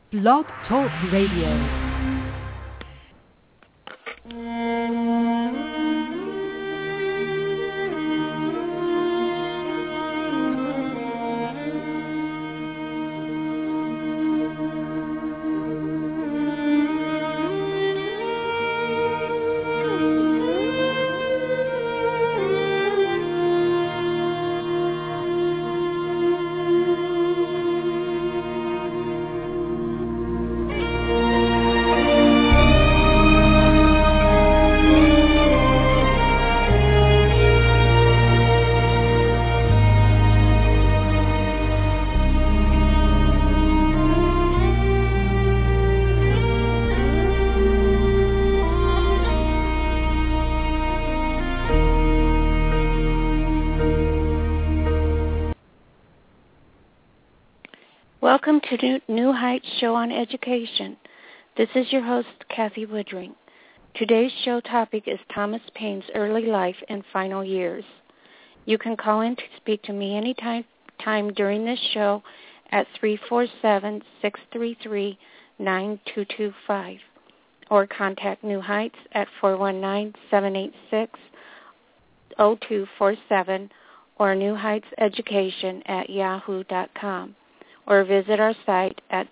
Blog Talk Radio. Welcome to New Heights Show on Education. This is your host, Kathy Woodring. Today's show topic is Thomas Paine's early life and final years. You can call in to speak to me anytime during this show at 347-633-9225 or contact New Heights at 419-786-0247 or newheightseducation@yahoo.com. or visit our site at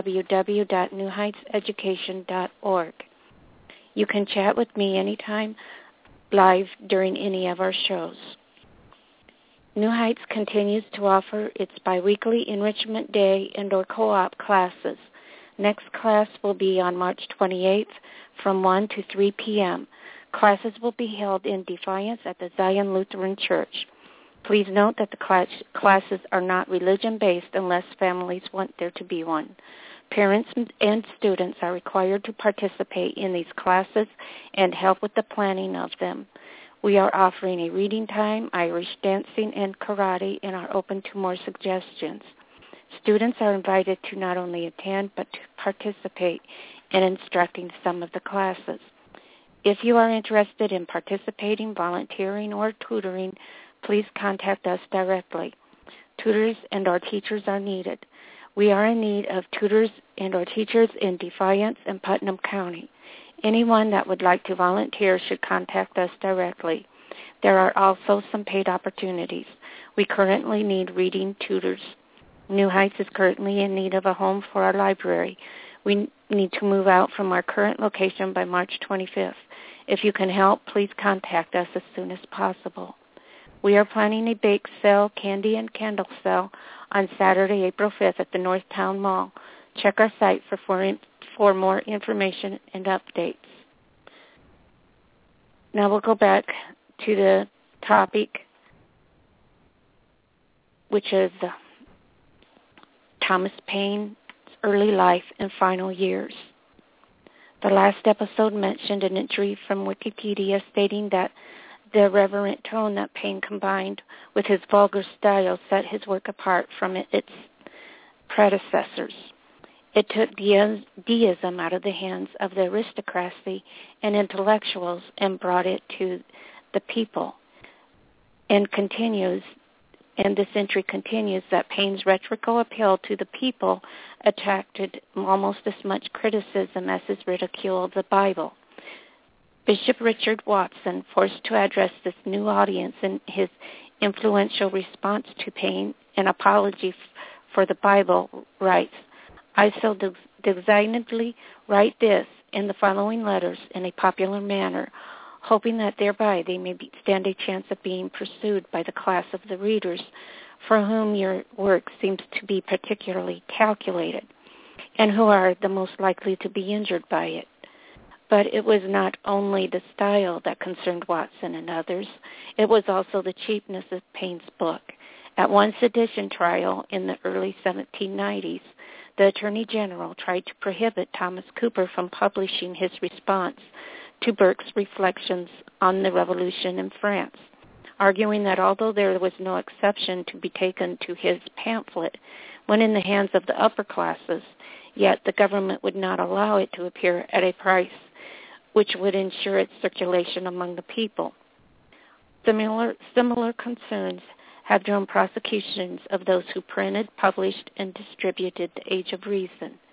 www.newheightseducation.org. You can chat with me anytime live during any of our shows. New Heights continues to offer its biweekly Enrichment Day and or co-op classes. Next class will be on March 28th from 1 to 3 p.m. Classes will be held in Defiance at the Zion Lutheran Church. Please note that the classes are not religion-based unless families want there to be one. Parents and students are required to participate in these classes and help with the planning of them. We are offering a reading time, Irish dancing, and karate, and are open to more suggestions. Students are invited to not only attend but to participate in instructing some of the classes. If you are interested in participating, volunteering, or tutoring, please contact us directly. Tutors and our teachers are needed. We are in need of tutors and our teachers in Defiance and Putnam County. Anyone that would like to volunteer should contact us directly. There are also some paid opportunities. We currently need reading tutors. New Heights is currently in need of a home for our library. We need to move out from our current location by March 25th. If you can help, please contact us as soon as possible. We are planning a bake sale, candy, and candle sale on Saturday, April 5th at the Northtown Mall. Check our site for more information and updates. Now we'll go back to the topic, which is Thomas Paine's early life and final years. The last episode mentioned an entry from Wikipedia stating that the reverent tone that Paine combined with his vulgar style set his work apart from its predecessors. It took deism out of the hands of the aristocracy and intellectuals and brought it to the people. And this entry continues that Paine's rhetorical appeal to the people attracted almost as much criticism as his ridicule of the Bible. Bishop Richard Watson, forced to address this new audience in his influential response to Paine, an apology for the Bible, writes, "I so designedly write this in the following letters in a popular manner, hoping that thereby they may stand a chance of being pursued by the class of the readers for whom your work seems to be particularly calculated, and who are the most likely to be injured by it." But it was not only the style that concerned Watson and others. It was also the cheapness of Paine's book. At one sedition trial in the early 1790s, the Attorney General tried to prohibit Thomas Cooper from publishing his response to Burke's reflections on the Revolution in France, arguing that although there was no exception to be taken to his pamphlet when in the hands of the upper classes, yet the government would not allow it to appear at a price which would ensure its circulation among the people. Similar concerns have drawn prosecutions of those who printed, published, and distributed The Age of Reason.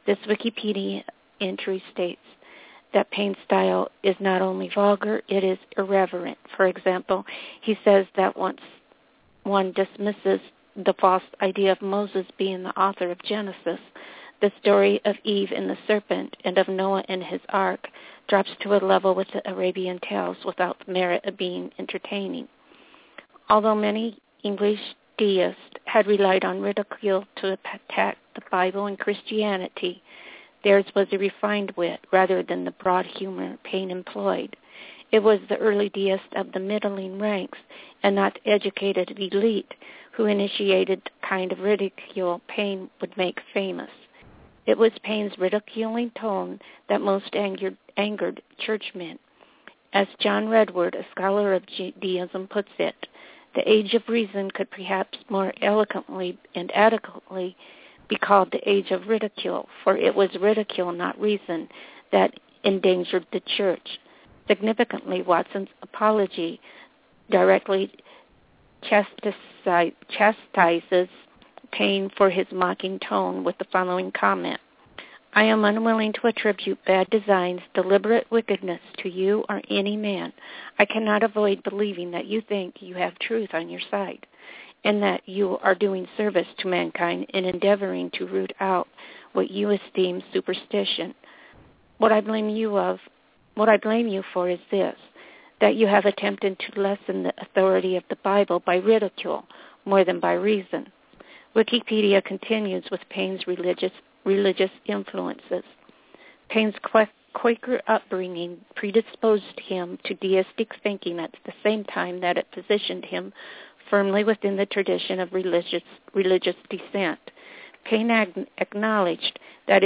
This Wikipedia entry states that Paine's style is not only vulgar, it is irreverent. For example, he says that once one dismisses the false idea of Moses being the author of Genesis, the story of Eve and the serpent and of Noah and his ark drops to a level with the Arabian tales without the merit of being entertaining. Although many English deists had relied on ridicule to attack the Bible and Christianity, theirs was a refined wit rather than the broad humor Paine employed. It was the early deists of the middling ranks and not the educated elite who initiated the kind of ridicule Paine would make famous. It was Paine's ridiculing tone that most angered churchmen. As John Redwood, a scholar of deism, puts it, the age of reason could perhaps more eloquently and adequately be called the age of ridicule, for it was ridicule, not reason, that endangered the church. Significantly, Watson's apology directly chastises Paine for his mocking tone with the following comment: I am unwilling to attribute bad designs, deliberate wickedness to you or any man. I cannot avoid believing that you think you have truth on your side, and that you are doing service to mankind in endeavoring to root out what you esteem superstition. What I blame you for is this, that you have attempted to lessen the authority of the Bible by ridicule more than by reason. Wikipedia continues with Paine's religious influences. Paine's Quaker upbringing predisposed him to deistic thinking at the same time that it positioned him firmly within the tradition of religious descent. Paine acknowledged that he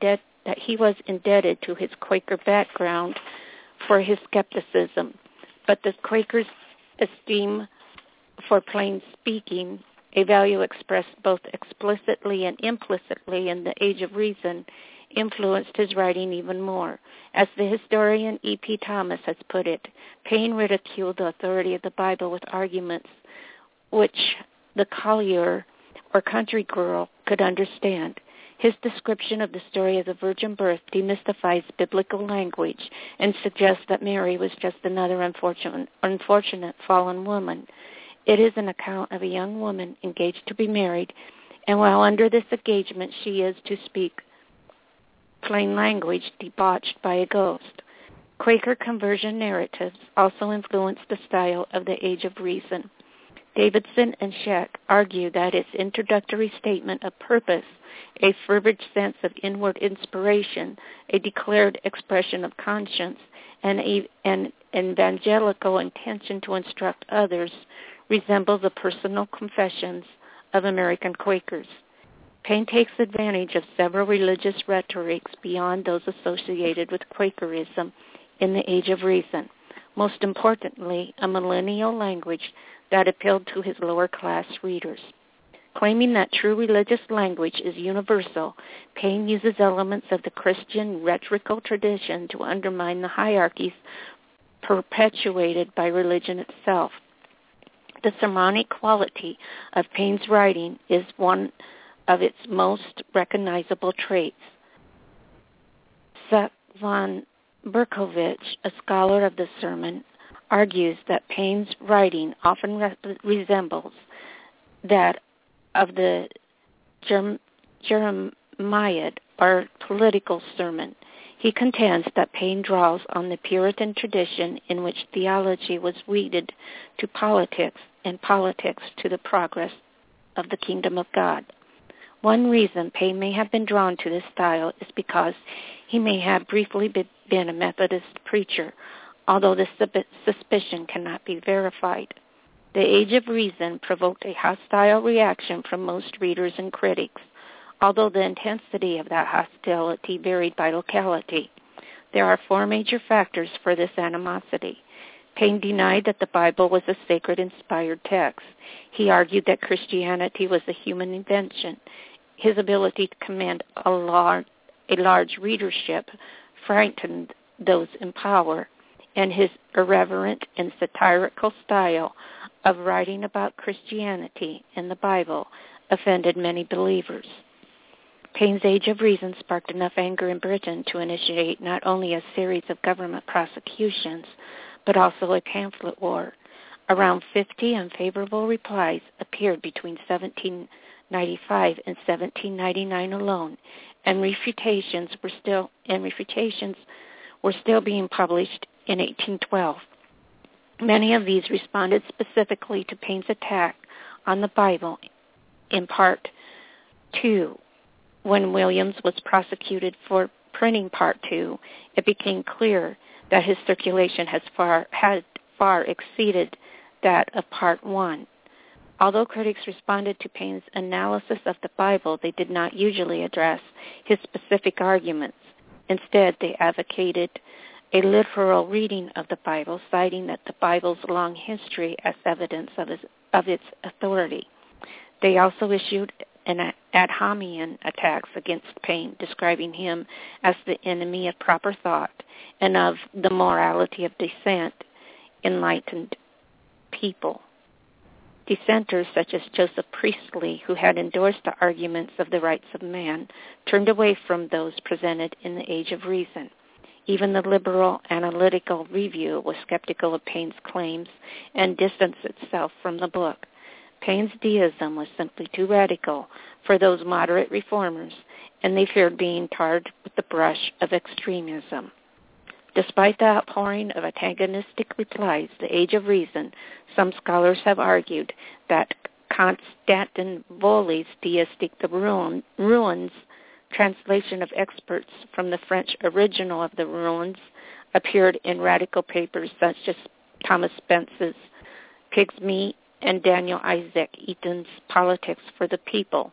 was indebted to his Quaker background for his skepticism, but the Quakers' esteem for plain speaking, a value expressed both explicitly and implicitly in the Age of Reason, influenced his writing even more. As the historian E.P. Thomas has put it, Paine ridiculed the authority of the Bible with arguments which the collier or country girl could understand. His description of the story of the virgin birth demystifies biblical language and suggests that Mary was just another unfortunate fallen woman. It is an account of a young woman engaged to be married, and while under this engagement she is, to speak plain language, debauched by a ghost. Quaker conversion narratives also influenced the style of the Age of Reason. Davidson and Scheck argue that its introductory statement of purpose, a fervid sense of inward inspiration, a declared expression of conscience, and an evangelical intention to instruct others, resemble the personal confessions of American Quakers. Paine takes advantage of several religious rhetorics beyond those associated with Quakerism in the Age of Reason, most importantly, a millennial language that appealed to his lower-class readers. Claiming that true religious language is universal, Paine uses elements of the Christian rhetorical tradition to undermine the hierarchies perpetuated by religion itself. The sermonic quality of Paine's writing is one of its most recognizable traits. Seth von Berkovich, a scholar of the sermon, argues that Paine's writing often resembles that of the Jeremiad or political sermon. He contends that Paine draws on the Puritan tradition in which theology was wedded to politics and politics to the progress of the kingdom of God. One reason Paine may have been drawn to this style is because he may have briefly been a Methodist preacher, although this suspicion cannot be verified. The Age of Reason provoked a hostile reaction from most readers and critics, although the intensity of that hostility varied by locality. There are four major factors for this animosity. Paine denied that the Bible was a sacred, inspired text. He argued that Christianity was a human invention. His ability to command a large readership frightened those in power, and his irreverent and satirical style of writing about Christianity and the Bible offended many believers. Paine's Age of Reason sparked enough anger in Britain to initiate not only a series of government prosecutions, but also a pamphlet war. Around 50 unfavorable replies appeared between 1795 and 1799 alone, and refutations were still being published in 1812. Many of these responded specifically to Paine's attack on the Bible in Part 2. When Williams was prosecuted for printing Part 2, it became clear that his circulation had far exceeded that of Part 1. Although critics responded to Paine's analysis of the Bible, they did not usually address his specific arguments. Instead, they advocated a literal reading of the Bible, citing that the Bible's long history as evidence of its authority. They also issued an ad hominem attacks against Paine, describing him as the enemy of proper thought and of the morality of decent, enlightened people. Dissenters such as Joseph Priestley, who had endorsed the arguments of the rights of man, turned away from those presented in the Age of Reason. Even the liberal Analytical Review was skeptical of Paine's claims and distanced itself from the book. Paine's deism was simply too radical for those moderate reformers, and they feared being tarred with the brush of extremism. Despite the outpouring of antagonistic replies, the Age of Reason, some scholars have argued that Constantin Volli's Deistic the Ruins translation of excerpts from the French original of the Ruins appeared in radical papers such as Thomas Spence's Pig's Meat and Daniel Isaac Eaton's Politics for the People,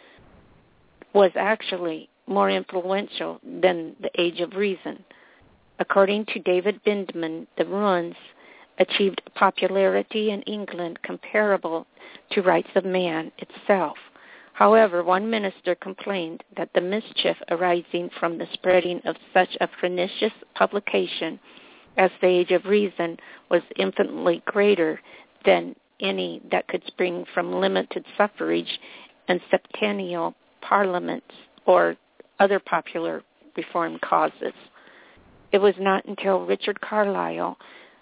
was actually more influential than the Age of Reason. According to David Bindman, the Ruins achieved popularity in England comparable to Rights of Man itself. However, one minister complained that the mischief arising from the spreading of such a pernicious publication as the Age of Reason was infinitely greater than any that could spring from limited suffrage and septennial parliaments or other popular reform causes. It was not until Richard Carlisle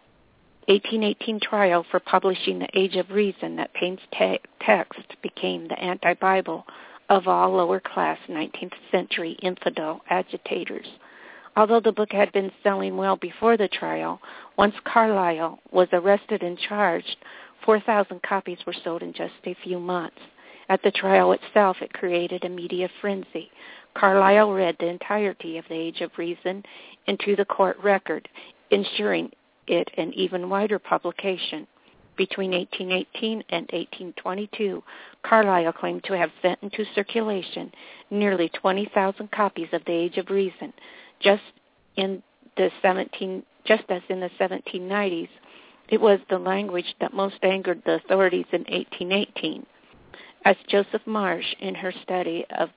1818 trial for publishing the Age of Reason that Paine's text became the anti-Bible of all lower-class 19th century infidel agitators. Although the book had been selling well before the trial, once Carlisle was arrested and charged, 4,000 copies were sold in just a few months. At the trial itself, it created a media frenzy. Carlisle read the entirety of the Age of Reason into the court record, ensuring it an even wider publication. Between 1818 and 1822, Carlisle claimed to have sent into circulation nearly 20,000 copies of the Age of Reason. Just as in the 1790s, it was the language that most angered the authorities in 1818. As Josh Marsh in her study of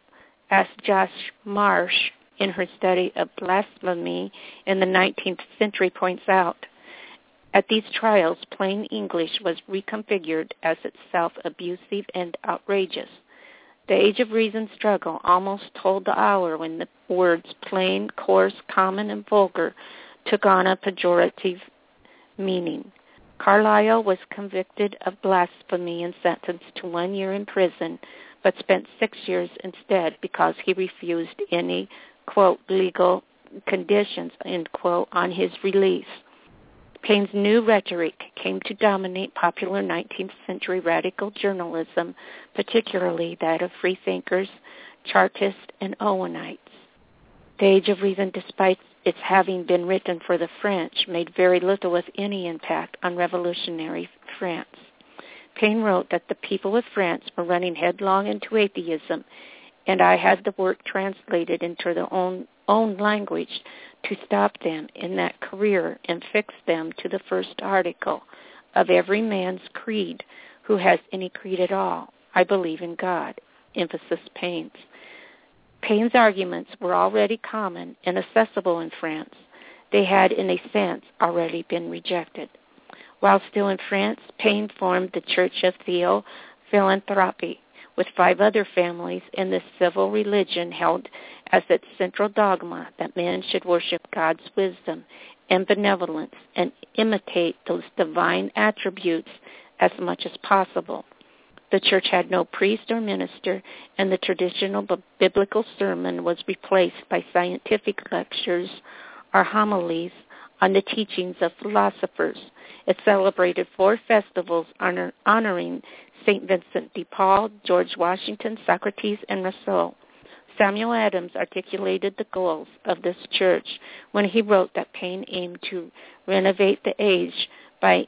blasphemy in the 19th century points out, at these trials, plain English was reconfigured as itself abusive and outrageous. The Age of Reason struggle almost told the hour when the words plain, coarse, common, and vulgar took on a pejorative meaning. Carlisle was convicted of blasphemy and sentenced to 1 year in prison, but spent 6 years instead because he refused any, quote, legal conditions, end quote, on his release. Paine's new rhetoric came to dominate popular 19th century radical journalism, particularly that of freethinkers, Chartists, and Owenites. The Age of Reason, despite its having been written for the French, made very little, if any, impact on revolutionary France. Paine wrote that the people of France were running headlong into atheism, and I had the work translated into their own language to stop them in that career and fix them to the first article of every man's creed who has any creed at all. I believe in God. Emphasis Paine's. Paine's arguments were already common and accessible in France. They had, in a sense, already been rejected. While still in France, Paine formed the Church of Theophilanthropy, with 5 other families, and the civil religion held as its central dogma that men should worship God's wisdom and benevolence and imitate those divine attributes as much as possible. The church had no priest or minister, and the traditional biblical sermon was replaced by scientific lectures or homilies on the teachings of philosophers. It celebrated 4 festivals honoring St. Vincent de Paul, George Washington, Socrates, and Rousseau. Samuel Adams articulated the goals of this church when he wrote that Paine aimed to renovate the age by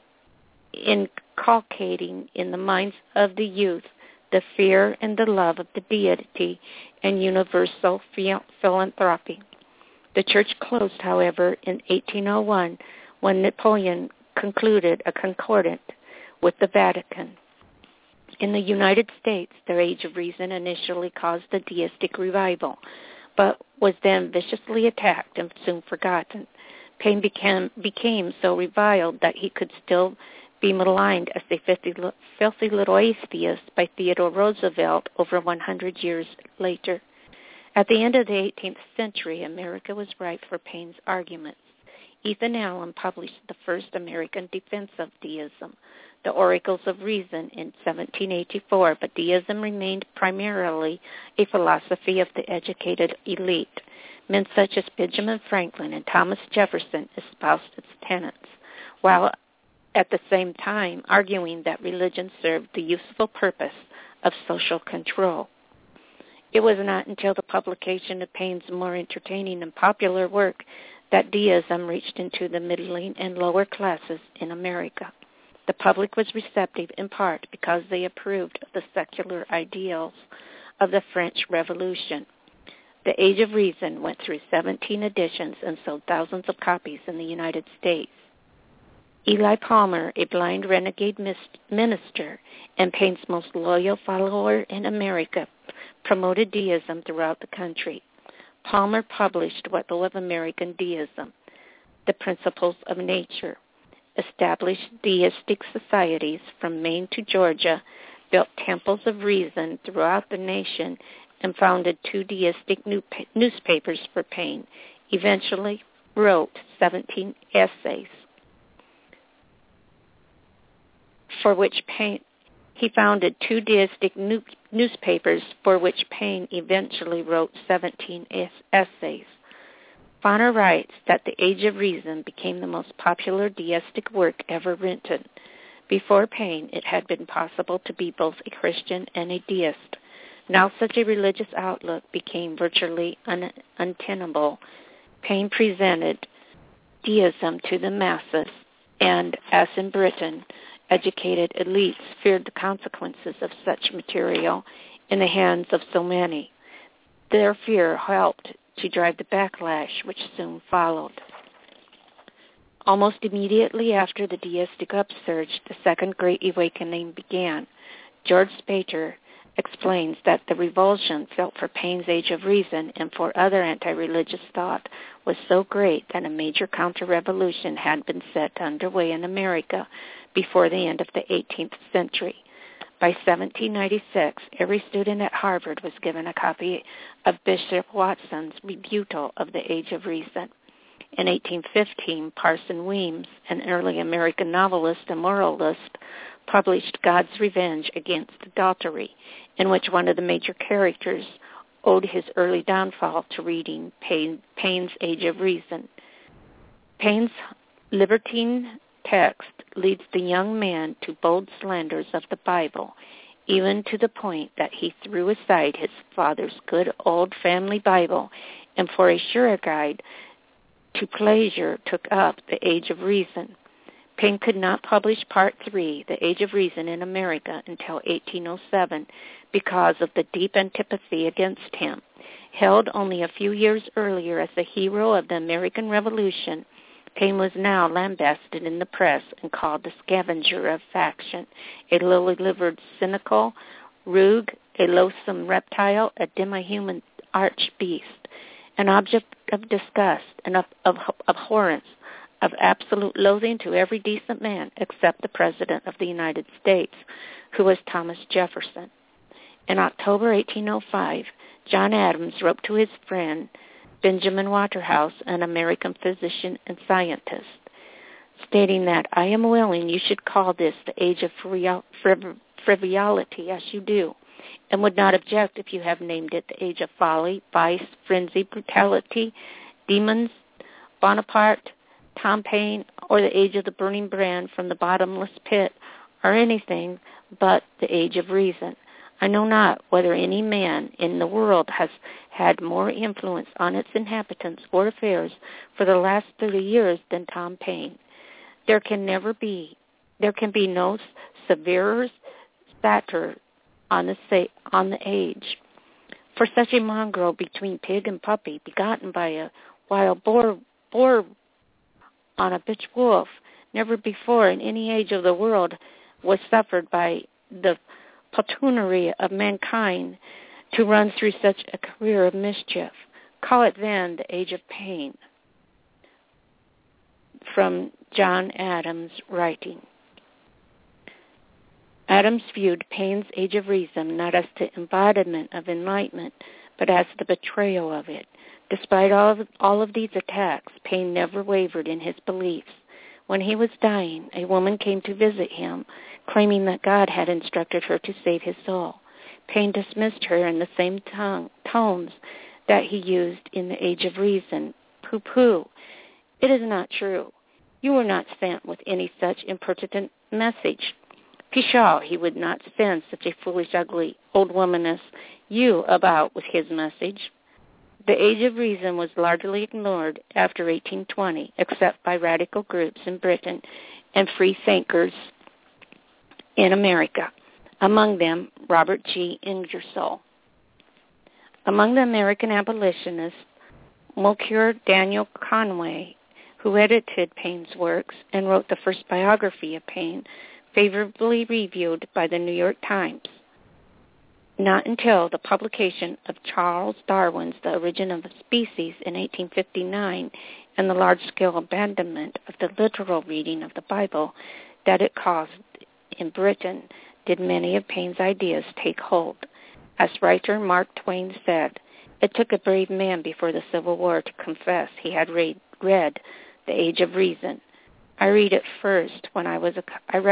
inculcating in the minds of the youth the fear and the love of the deity and universal philanthropy. The church closed, however, in 1801 when Napoleon concluded a concordat with the Vatican. In the United States, the Age of Reason initially caused a deistic revival, but was then viciously attacked and soon forgotten. Paine became so reviled that he could still be maligned as a filthy little atheist by Theodore Roosevelt over 100 years later. At the end of the 18th century, America was ripe for Paine's arguments. Ethan Allen published the first American defense of deism, The Oracles of Reason, in 1784, but deism remained primarily a philosophy of the educated elite. Men such as Benjamin Franklin and Thomas Jefferson espoused its tenets, while at the same time arguing that religion served the useful purpose of social control. It was not until the publication of Paine's more entertaining and popular work that deism reached into the middling and lower classes in America. The public was receptive in part because they approved of the secular ideals of the French Revolution. The Age of Reason went through 17 editions and sold thousands of copies in the United States. Eli Palmer, a blind renegade minister and Paine's most loyal follower in America, promoted deism throughout the country. Palmer published What of American Deism, The Principles of Nature, established deistic societies from Maine to Georgia, built temples of reason throughout the nation, and founded 2 deistic newspapers for Paine. Eventually wrote 17 essays, for which Paine he founded 2 deistic newspapers for which Paine eventually wrote 17 essays. Bonner writes that The Age of Reason became the most popular deistic work ever written. Before Paine, it had been possible to be both a Christian and a deist. Now such a religious outlook became virtually untenable. Paine presented deism to the masses, and, as in Britain, educated elites feared the consequences of such material in the hands of so many. Their fear helped to drive the backlash which soon followed. Almost immediately after the deistic upsurge, the Second Great Awakening began. George Spater explains that the revulsion felt for Paine's Age of Reason and for other anti-religious thought was so great that a major counter-revolution had been set underway in America before the end of the 18th century. By 1796, every student at Harvard was given a copy of Bishop Watson's rebuttal of the Age of Reason. In 1815, Parson Weems, an early American novelist and moralist, published God's Revenge Against Adultery, in which one of the major characters owed his early downfall to reading Paine's Age of Reason. Paine's libertine text leads the young man to bold slanders of the Bible, even to the point that he threw aside his father's good old family Bible and for a surer guide to pleasure took up the Age of Reason. Paine could not publish Part 3, The Age of Reason, in America until 1807 because of the deep antipathy against him. Held only a few years earlier as the hero of the American Revolution, Paine was now lambasted in the press and called the scavenger of faction, a lily-livered cynical rogue, a loathsome reptile, a demi-human arch-beast, an object of disgust and of abhorrence, of absolute loathing to every decent man except the President of the United States, who was Thomas Jefferson. In October 1805, John Adams wrote to his friend Benjamin Waterhouse, an American physician and scientist, stating that, "I am willing you should call this the age of frivolity, as you do, and would not object if you have named it the age of folly, vice, frenzy, brutality, demons, Bonaparte, Tom Paine, or the age of the burning brand from the bottomless pit, or anything but the age of reason. I know not whether any man in the world has had more influence on its inhabitants or affairs for the last 30 years than Tom Paine. There can be no severer satire on the age. For such a mongrel between pig and puppy, begotten by a wild boar on a bitch wolf, never before in any age of the world was suffered by the poltroonery of mankind to run through such a career of mischief. Call it then the age of pain." From John Adams' writing. Adams viewed Paine's Age of Reason not as the embodiment of enlightenment, but as the betrayal of it. Despite all of these attacks, Paine never wavered in his beliefs. When he was dying, a woman came to visit him, claiming that God had instructed her to save his soul. Paine dismissed her in the same tones that he used in the Age of Reason. "Pooh-pooh. It is not true. You were not sent with any such impertinent message. Pshaw, he would not send such a foolish, ugly old woman as you about with his message." The Age of Reason was largely ignored after 1820, except by radical groups in Britain and free thinkers in America, among them Robert G. Ingersoll. Among the American abolitionists, Moncure Daniel Conway, who edited Paine's works and wrote the first biography of Paine, favorably reviewed by the New York Times. Not until the publication of Charles Darwin's The Origin of Species in 1859 and the large-scale abandonment of the literal reading of the Bible that it caused in Britain did many of Paine's ideas take hold. As writer Mark Twain said, "It took a brave man before the Civil War to confess he had read The Age of Reason. I read it first when I was a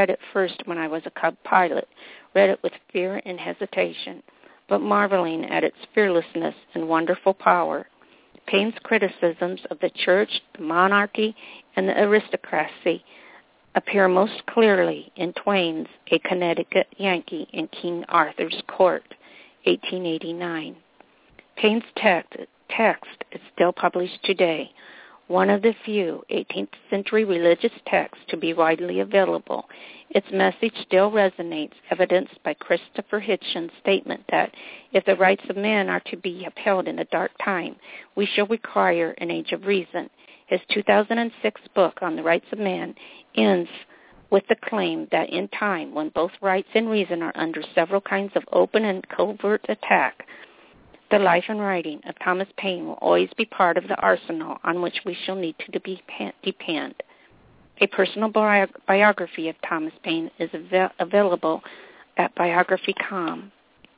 cub pilot, read it with fear and hesitation, but marveling at its fearlessness and wonderful power. Paine's criticisms of the church, the monarchy, and the aristocracy appear most clearly in Twain's A Connecticut Yankee in King Arthur's Court, 1889. Paine's text is still published today, one of the few 18th century religious texts to be widely available. Its message still resonates, evidenced by Christopher Hitchens' statement that if the rights of men are to be upheld in a dark time, we shall require an Age of Reason. His 2006 book on the rights of man ends with the claim that in time, when both rights and reason are under several kinds of open and covert attack, the life and writing of Thomas Paine will always be part of the arsenal on which we shall need to depend. A personal biography of Thomas Paine is available at Biography.com,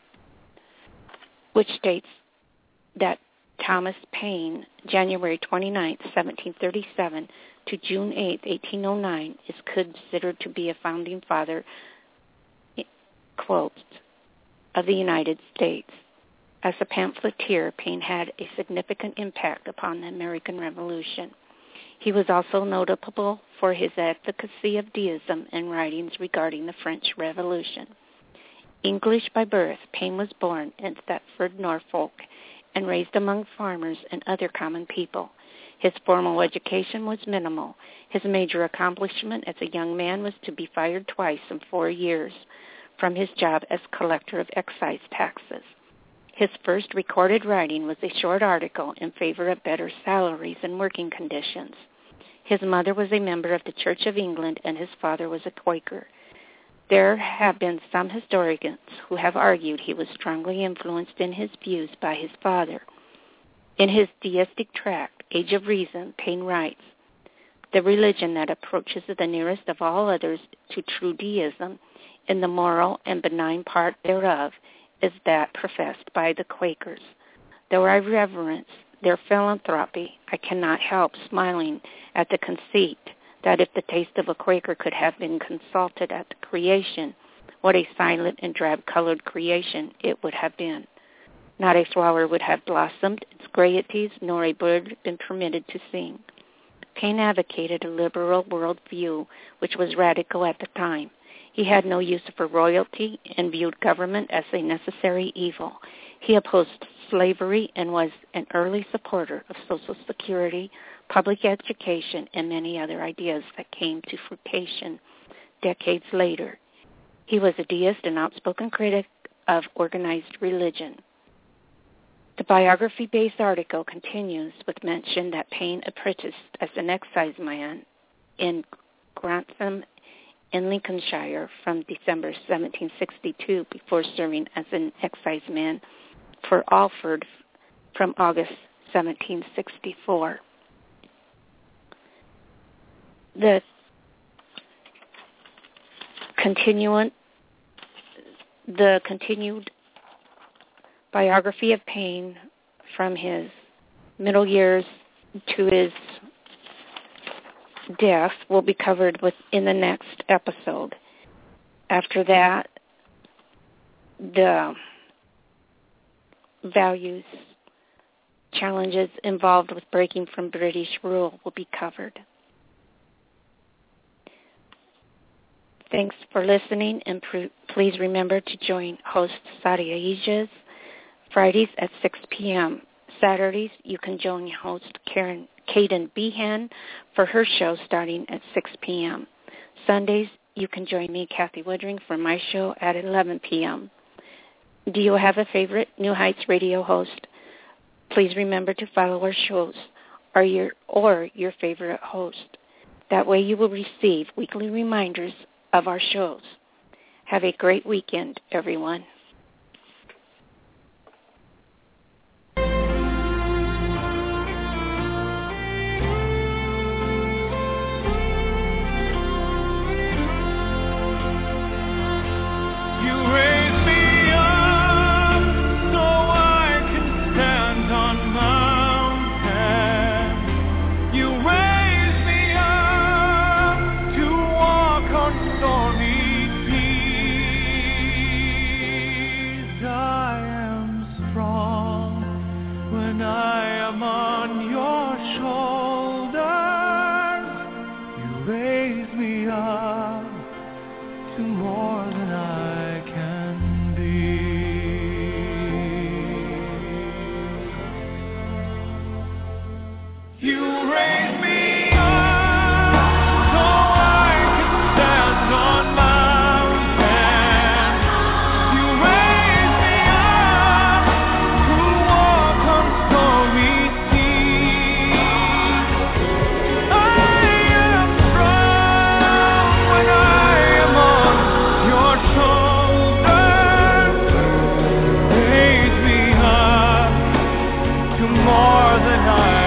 which states that Thomas Paine, January 29, 1737 to June 8, 1809, is considered to be a founding father, quote, of the United States. As a pamphleteer, Paine had a significant impact upon the American Revolution. He was also notable for his advocacy of deism and writings regarding the French Revolution. English by birth, Paine was born in Thetford, Norfolk, and raised among farmers and other common people. His formal education was minimal. His major accomplishment as a young man was to be fired twice in 4 years from his job as collector of excise taxes. His first recorded writing was a short article in favor of better salaries and working conditions. His mother was a member of the Church of England, and his father was a Quaker. There have been some historians who have argued he was strongly influenced in his views by his father. In his deistic tract, Age of Reason, Paine writes, "The religion that approaches the nearest of all others to true deism, in the moral and benign part thereof, is that professed by the Quakers. Though I reverence their philanthropy, I cannot help smiling at the conceit that if the taste of a Quaker could have been consulted at the creation, what a silent and drab-colored creation it would have been. Not a flower would have blossomed its gaieties, nor a bird been permitted to sing. Paine advocated a liberal worldview, which was radical at the time. He had no use for royalty and viewed government as a necessary evil. He opposed slavery and was an early supporter of Social Security, public education, and many other ideas that came to fruition decades later. He was a deist and outspoken critic of organized religion. The biography-based article continues with mention that Paine apprenticed as an exciseman in Grantham in Lincolnshire from December 1762 before serving as an exciseman for Alford from August 1764. The continued biography of Paine from his middle years to his death will be covered in the next episode. After that, the values, challenges involved with breaking from British rule will be covered. Thanks for listening, and please remember to join host Sadia Aegis Fridays at 6 p.m. Saturdays, you can join host Kaden Behan for her show starting at 6 p.m. Sundays, you can join me, Kathy Woodring, for my show at 11 p.m. Do you have a favorite New Heights radio host? Please remember to follow our shows or your favorite host. That way you will receive weekly reminders of our shows. Have a great weekend, everyone. More than I